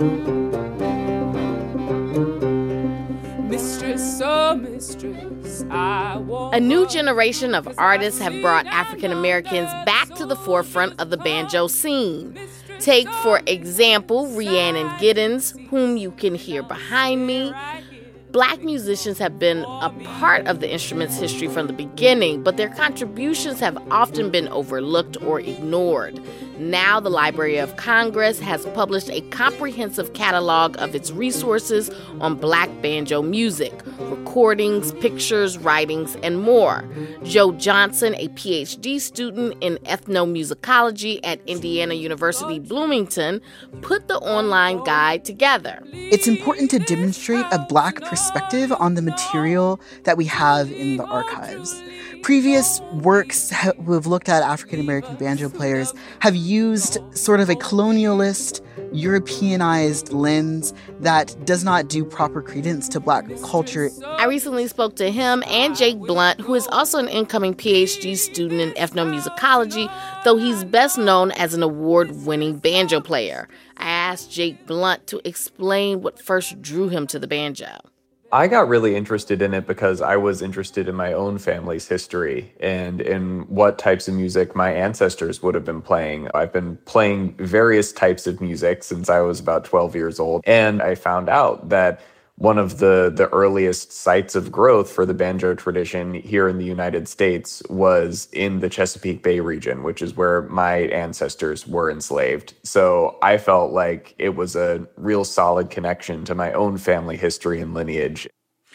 Mistress, oh mistress, I want... A new generation of artists have brought African Americans back to the forefront of the banjo scene. Take, for example, Rhiannon Giddens, whom you can hear behind me. Black musicians have been a part of the instrument's history from the beginning, but their contributions have often been overlooked or ignored. Now, the Library of Congress has published a comprehensive catalog of its resources on Black banjo music, recordings, pictures, writings, and more. Joe Johnson, a PhD student in ethnomusicology at Indiana University Bloomington, put the online guide together. It's important to demonstrate a Black perspective on the material that we have in the archives. Previous works who have looked at African-American banjo players have used sort of a colonialist, Europeanized lens that does not do proper credence to Black culture. I recently spoke to him and Jake Blunt, who is also an incoming PhD student in ethnomusicology, though he's best known as an award-winning banjo player. I asked Jake Blunt to explain what first drew him to the banjo. I got really interested in it because I was interested in my own family's history and in what types of music my ancestors would have been playing. I've been playing various types of music since I was about 12 years old, and I found out that one of the earliest sites of growth for the banjo tradition here in the United States was in the Chesapeake Bay region, which is where my ancestors were enslaved. So I felt like it was a real solid connection to my own family history and lineage.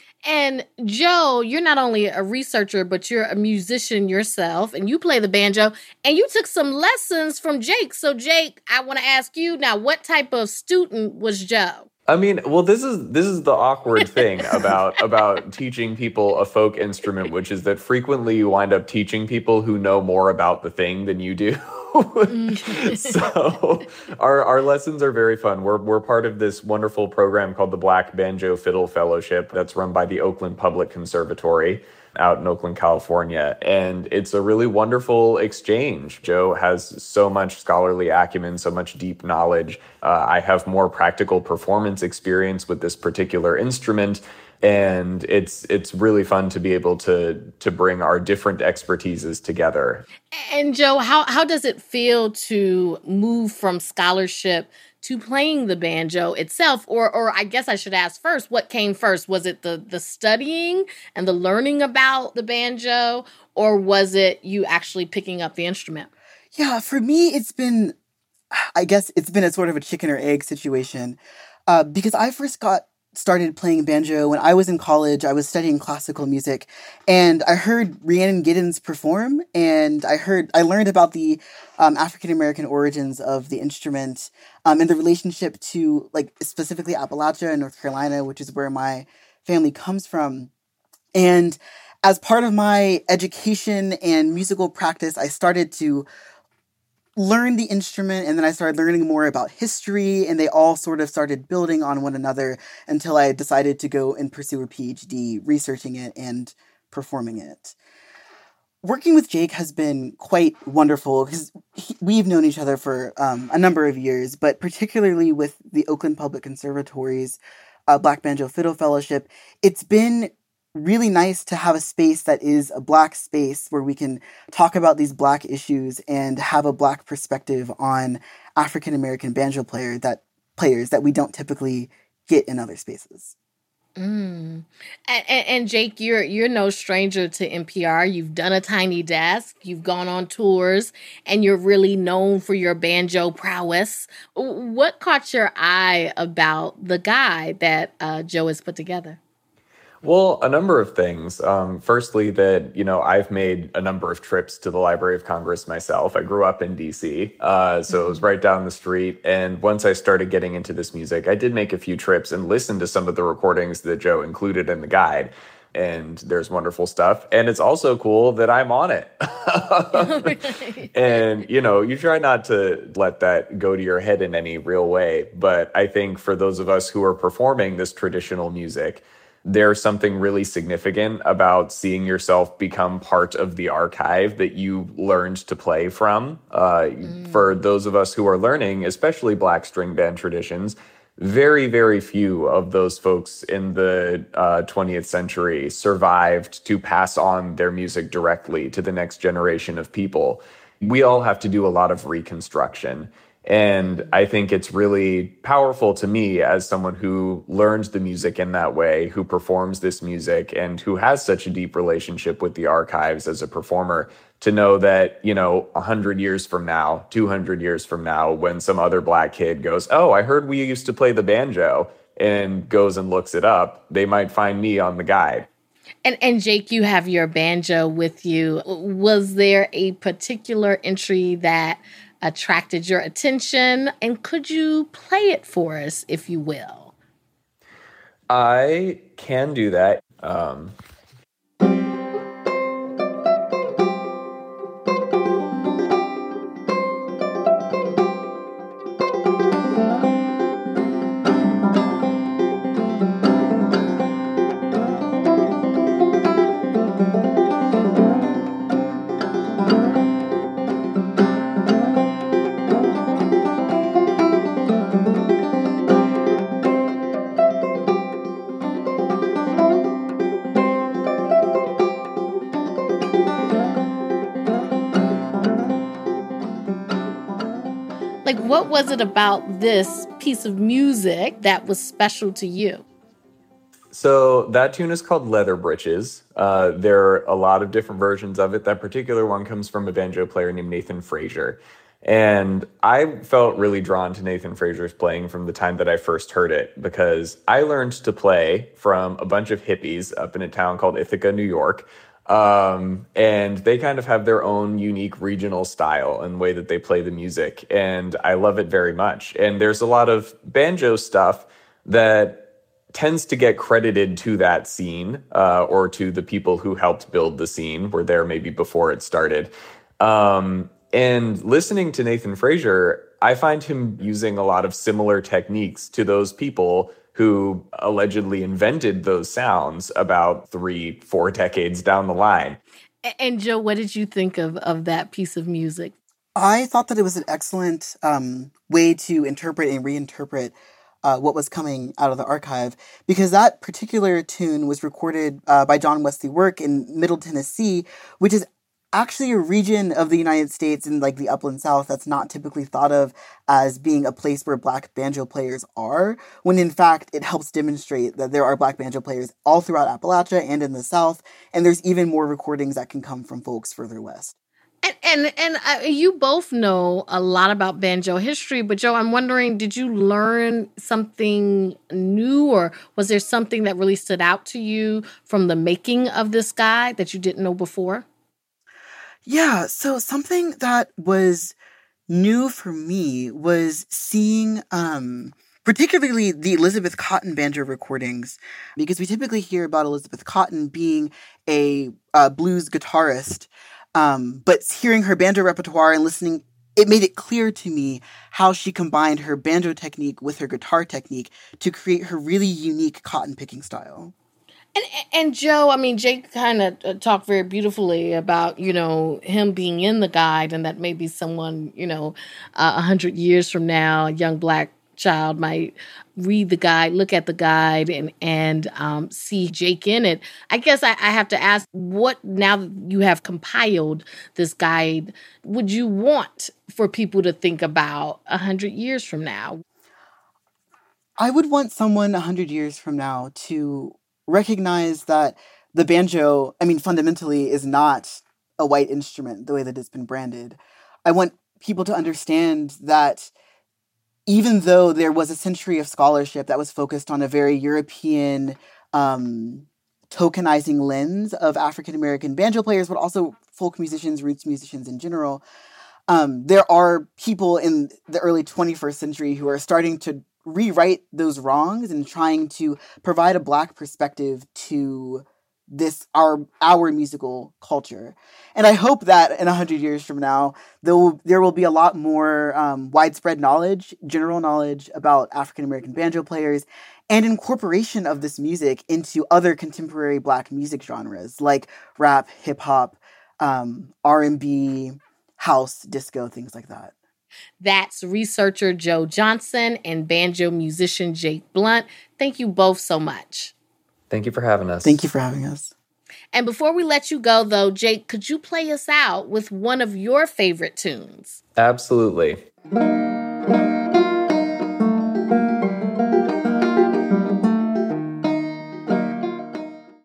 And Joe, you're not only a researcher, but you're a musician yourself, and you play the banjo, and you took some lessons from Jake. So Jake, I want to ask you now, what type of student was Joe? I mean, well, this is the awkward thing about teaching people a folk instrument, which is that frequently you wind up teaching people who know more about the thing than you do. So our lessons are very fun. We're part of this wonderful program called the Black Banjo Fiddle Fellowship that's run by the Oakland Public Conservatory out in Oakland, California. And it's a really wonderful exchange. Joe has so much scholarly acumen, so much deep knowledge. I have more practical performance experience with this particular instrument. And it's really fun to be able to bring our different expertises together. And Joe, how does it feel to move from scholarship to playing the banjo itself? Or I guess I should ask first, what came first? Was it the studying and the learning about the banjo, or was it you actually picking up the instrument? Yeah, for me, it's been a sort of a chicken or egg situation, because I first started playing banjo when I was in college. I was studying classical music, and I heard Rhiannon Giddens perform, and I learned about the African-American origins of the instrument, and the relationship to, like, specifically Appalachia and North Carolina, which is where my family comes from. And as part of my education and musical practice, I started to learn the instrument, and then I started learning more about history, and they all sort of started building on one another until I decided to go and pursue a PhD researching it and performing it. Working with Jake has been quite wonderful because we've known each other for a number of years, but particularly with the Oakland Public Conservatory's Black Banjo Fiddle Fellowship, it's been really nice to have a space that is a Black space where we can talk about these Black issues and have a Black perspective on African-American banjo players that we don't typically get in other spaces. And Jake, you're no stranger to NPR. You've done A Tiny Desk, you've gone on tours, and you're really known for your banjo prowess. What caught your eye about the guide that Joe has put together? Well, a number of things. Firstly, that, I've made a number of trips to the Library of Congress myself. I grew up in D.C., so it was right down the street. And once I started getting into this music, I did make a few trips and listen to some of the recordings that Joe included in the guide. And there's wonderful stuff. And it's also cool that I'm on it. And, you try not to let that go to your head in any real way. But I think for those of us who are performing this traditional music, there's something really significant about seeing yourself become part of the archive that you learned to play from. For those of us who are learning, especially Black string band traditions, very, very few of those folks in the 20th century survived to pass on their music directly to the next generation of people. We all have to do a lot of reconstruction. And I think it's really powerful to me as someone who learned the music in that way, who performs this music, and who has such a deep relationship with the archives as a performer, to know that, 100 years from now, 200 years from now, when some other Black kid goes, oh, I heard we used to play the banjo, and goes and looks it up, they might find me on the guide. And Jake, you have your banjo with you. Was there a particular entry that attracted your attention? And could you play it for us, if you will? I can do that. Like, what was it about this piece of music that was special to you? So that tune is called Leather Britches. There are a lot of different versions of it. That particular one comes from a banjo player named Nathan Frazier. And I felt really drawn to Nathan Frazier's playing from the time that I first heard it, because I learned to play from a bunch of hippies up in a town called Ithaca, New York. And they kind of have their own unique regional style and way that they play the music. And I love it very much. And there's a lot of banjo stuff that tends to get credited to that scene, or to the people who helped build the scene, were there maybe before it started. And listening to Nathan Frazier, I find him using a lot of similar techniques to those people who allegedly invented those sounds about 3-4 decades down the line. And Joe, what did you think of that piece of music? I thought that it was an excellent way to interpret and reinterpret what was coming out of the archive, because that particular tune was recorded by John Wesley Work in Middle Tennessee, which is actually a region of the United States in like the upland South that's not typically thought of as being a place where Black banjo players are, when in fact it helps demonstrate that there are Black banjo players all throughout Appalachia and in the South, and there's even more recordings that can come from folks further west. And you both know a lot about banjo history, but Joe, I'm wondering, did you learn something new, or was there something that really stood out to you from the making of this guide that you didn't know before? Yeah, so something that was new for me was seeing particularly the Elizabeth Cotten banjo recordings, because we typically hear about Elizabeth Cotten being a blues guitarist, but hearing her banjo repertoire and listening, it made it clear to me how she combined her banjo technique with her guitar technique to create her really unique cotton picking style. And Joe, I mean, Jake kind of talked very beautifully about, him being in the guide, and that maybe someone, 100 years from now, a young Black child might read the guide, look at the guide, and see Jake in it. I guess I have to ask, what, now that you have compiled this guide, would you want for people to think about 100 years from now? I would want someone 100 years from now to recognize that the banjo, fundamentally is not a white instrument the way that it's been branded. I want people to understand that even though there was a century of scholarship that was focused on a very European tokenizing lens of African-American banjo players, but also folk musicians, roots musicians in general, there are people in the early 21st century who are starting to rewrite those wrongs and trying to provide a Black perspective to this, our musical culture. And I hope that in 100 years from now, there will be a lot more widespread knowledge, general knowledge about African-American banjo players, and incorporation of this music into other contemporary Black music genres like rap, hip-hop, R&B, house, disco, things like that. That's researcher Joe Johnson and banjo musician Jake Blunt. Thank you both so much. Thank you for having us. Thank you for having us. And before we let you go, though, Jake, could you play us out with one of your favorite tunes? Absolutely.